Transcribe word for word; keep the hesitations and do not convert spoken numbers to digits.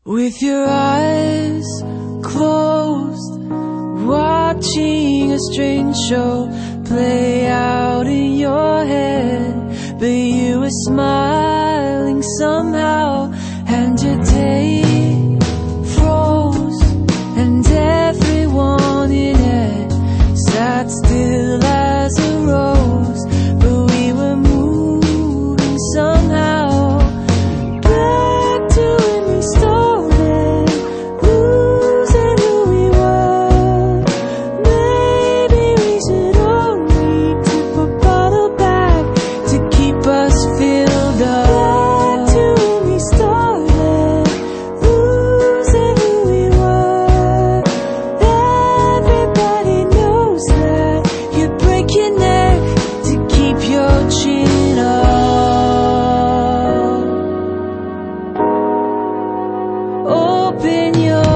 With your eyes closed, watching a strange show play out in your head, but you were smiling somehow, and your day froze, and everyone in it sat still as a rose, but we were moving somehow. Open your